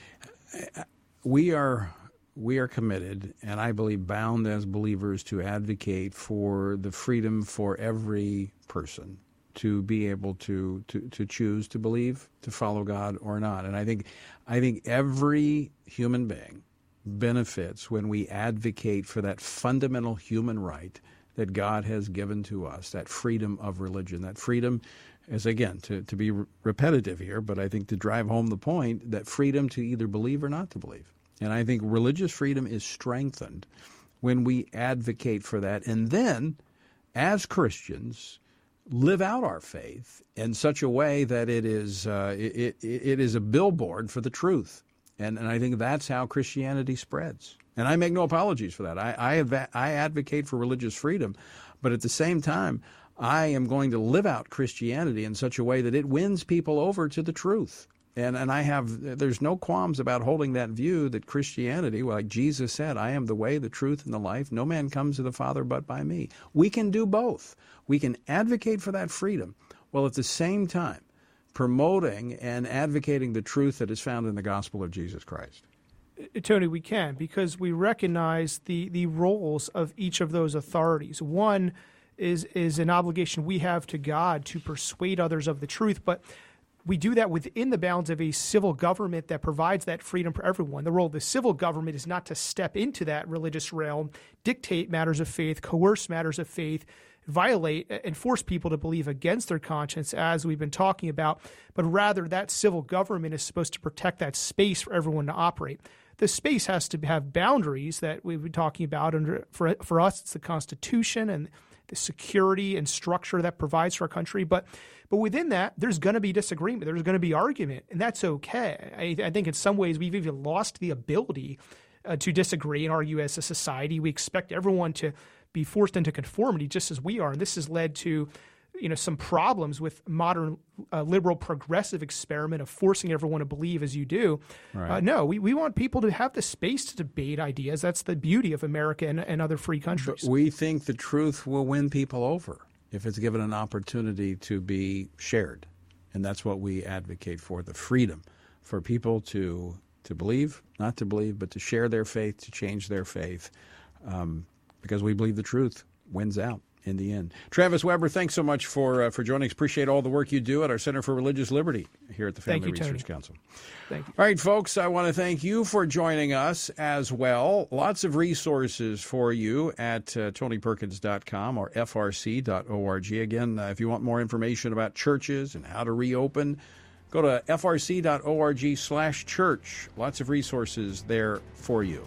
We are we are committed, and I believe bound as believers, to advocate for the freedom for every person to be able to, to, to choose to believe, to follow God or not. And I think I think every human being benefits when we advocate for that fundamental human right that God has given to us, that freedom of religion, that freedom, as again, to, to be re- repetitive here, but I think to drive home the point, that freedom to either believe or not to believe. And I think religious freedom is strengthened when we advocate for that. And then, as Christians, live out our faith in such a way that it is uh, it, it, it is a billboard for the truth. And, and I think that's how Christianity spreads. And I make no apologies for that. I, I, adv- I advocate for religious freedom, but at the same time, I am going to live out Christianity in such a way that it wins people over to the truth. And and I have, there's no qualms about holding that view that Christianity, like Jesus said, I am the way, the truth, and the life. No man comes to the Father but by me. We can do both. We can advocate for that freedom, while at the same time promoting and advocating the truth that is found in the gospel of Jesus Christ. Tony, we can, because we recognize the, the roles of each of those authorities. One is is an obligation we have to God to persuade others of the truth, but we do that within the bounds of a civil government that provides that freedom for everyone. The role of the civil government is not to step into that religious realm, dictate matters of faith, coerce matters of faith, violate and force people to believe against their conscience, as we've been talking about, but rather that civil government is supposed to protect that space for everyone to operate. The space has to have boundaries that we've been talking about. Under, for, for us, it's the Constitution and the security and structure that provides for our country. But but within that, there's going to be disagreement. There's going to be argument, and that's okay. I, I think in some ways we've even lost the ability uh, to disagree and argue as a society. We expect everyone to be forced into conformity just as we are. And this has led to, you know, some problems with modern uh, liberal progressive experiment of forcing everyone to believe as you do. Right. Uh, no, we, we want people to have the space to debate ideas. That's the beauty of America and, and other free countries. But we think the truth will win people over if it's given an opportunity to be shared. And that's what we advocate for, the freedom for people to to believe, not to believe, but to share their faith, to change their faith, um, because we believe the truth wins out in the end. Travis Weber, thanks so much for uh, for joining us. Appreciate all the work you do at our Center for Religious Liberty here at the Family you, Research Tony. Council. Thank you. All right, folks, I want to thank you for joining us as well. Lots of resources for you at uh, tony perkins dot com or f r c dot org. Again, uh, if you want more information about churches and how to reopen, go to f r c dot org slash church. Lots of resources there for you.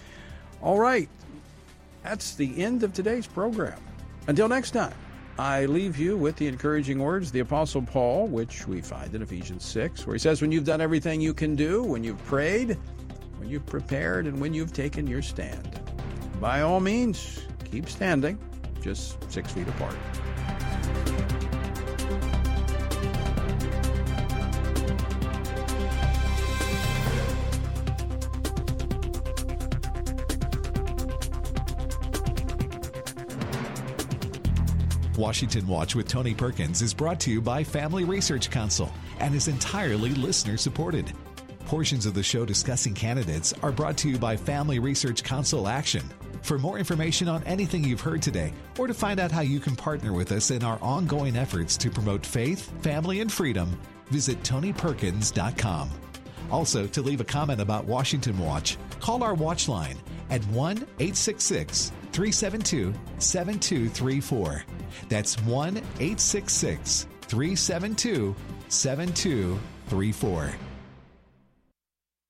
All right, that's the end of today's program. Until next time, I leave you with the encouraging words of the Apostle Paul, which we find in Ephesians six, where he says, when you've done everything you can do, when you've prayed, when you've prepared, and when you've taken your stand, by all means, keep standing, just six feet apart. Washington Watch with Tony Perkins is brought to you by Family Research Council and is entirely listener-supported. Portions of the show discussing candidates are brought to you by Family Research Council Action. For more information on anything you've heard today, or to find out how you can partner with us in our ongoing efforts to promote faith, family, and freedom, visit tony perkins dot com. Also, to leave a comment about Washington Watch, call our watch line at one eight six six, three seven two, seven two three four. That's one eight six six, three seven two, seven two three four.